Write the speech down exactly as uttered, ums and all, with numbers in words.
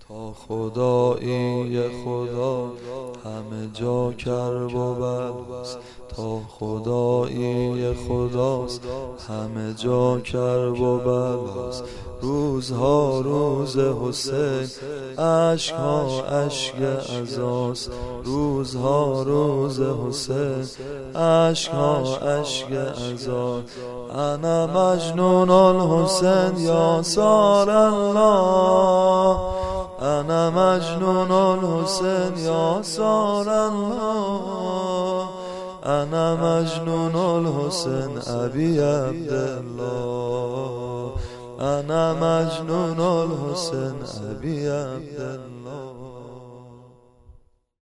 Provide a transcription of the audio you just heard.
تا خدایی خدا همه جا کرب و بلاست، تا خدایی خداست همه جا کرب و بلاست. روزها روز حسین، عشقها اشک عزاست. روزها روز حسین، عشقها اشک عزاست. انا مجنون الحسین یا سار الله، انا مجنون الحسین یا سار الله، انا مجنون الحسین ابی عبدالله، انا مجنون الحسین ابی عبدالله.